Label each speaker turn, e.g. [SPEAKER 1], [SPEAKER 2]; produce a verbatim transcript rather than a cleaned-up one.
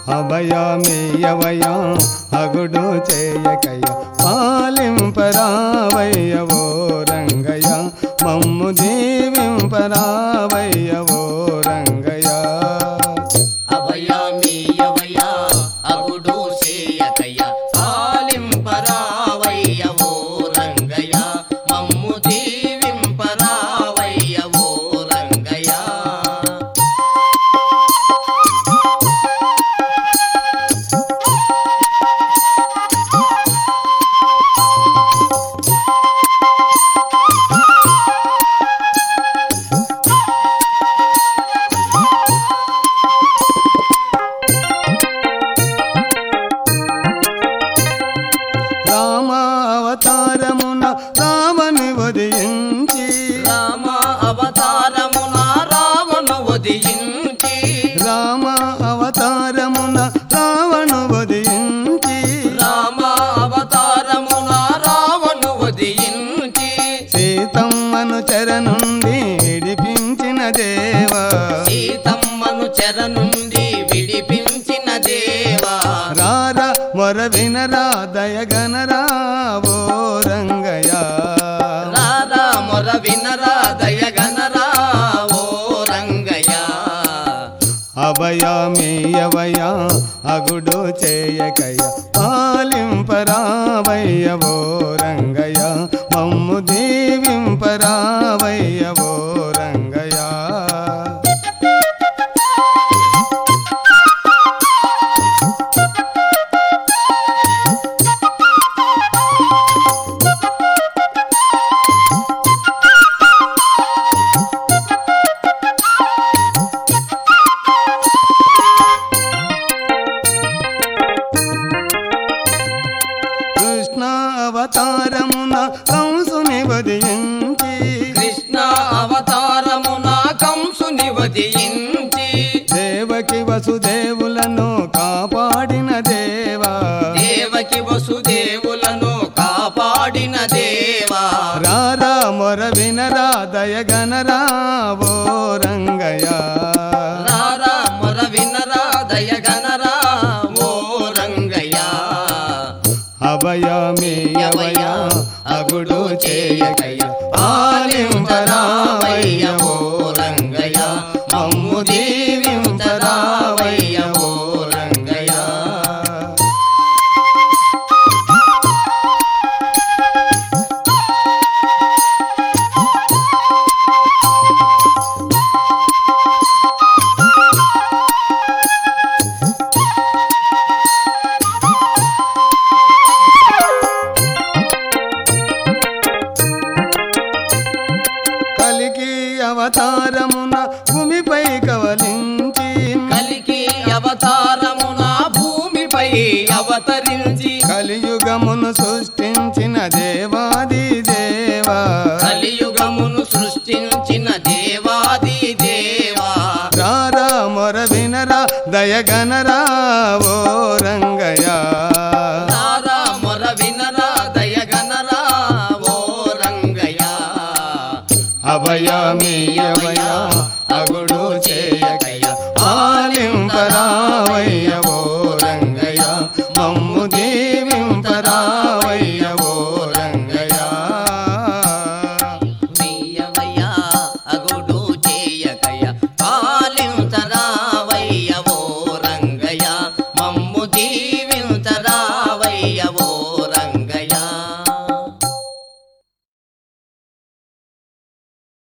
[SPEAKER 1] అభయమీయవయ్యా అగుడు చేయకయ్య పాలింపరావయ్య ఓ రంగయ్య మమ్ము దీవింపరావయ్య ఓ రంగయ్య
[SPEAKER 2] అభయమీయవయ్యా అగుడు చేయకయ్య పాలింపరావయ్య ఓ రంగయ్య మమ్ము దీవింపరావయ్య ఓ రంగయ్య
[SPEAKER 1] రామావతారమున రావణి ఉదయించి
[SPEAKER 2] రామ అవతారమున రావణ ఉదయించి
[SPEAKER 1] రామ అవతారమున రావణు ఉదయించి
[SPEAKER 2] రామ అవతారమున రావణ ఉదయించి
[SPEAKER 1] సీతమ్మను చెర నుండి విడిపించిన దేవా
[SPEAKER 2] సీతమ్మను చెర నుండి విడిపించిన దేవా
[SPEAKER 1] రార మొర వినరా దయగనరా ఓ రంగయ్య
[SPEAKER 2] రారా మొర వినరా దయగనరా ఓ రంగయ్య
[SPEAKER 1] అభయమీయవయ్యా అగుడు చేయకయ్య పాలింపరావయ్య ఓ రంగయ్య మమ్ము దీవింపరావయ్య ఓ రంగయ్య కృష్ణ అవతారమున కంసుని వధించి
[SPEAKER 2] కృష్ణ అవతారమున కంసుని వధించి
[SPEAKER 1] దేవకి వసుదేవులను కాపాడిన దేవా
[SPEAKER 2] దేవకి వసుదేవులను కాపాడిన దేవా
[SPEAKER 1] రారా మొర వినరా దయగనరా ఓ రంగయ్య
[SPEAKER 2] రారా మొర వినరా దయగనరా ఓ రంగయ్య
[SPEAKER 1] అభయమీయవయ్యా అగుడు చేయకయ్య పాలింపరావయ్య ఓ రంగయ్య మమ్ము దీవింపరావయ్య ఓ రంగయ్య కలికి అవతారమున భూమిపై కవలించి
[SPEAKER 2] కలికి అవతారమున భూమిపై అవతరించి
[SPEAKER 1] కలియుగమును సృష్టించిన దేవాది దేవా
[SPEAKER 2] కలియుగమును సృష్టించిన దేవాది దేవా
[SPEAKER 1] రారా మొర వినరా దయగనరా ఓ రంగయ్య
[SPEAKER 2] రారా మొర వినరా దయగనరా ఓ రంగయ్య
[SPEAKER 1] అభయమీయవయ్యా అగుడు చే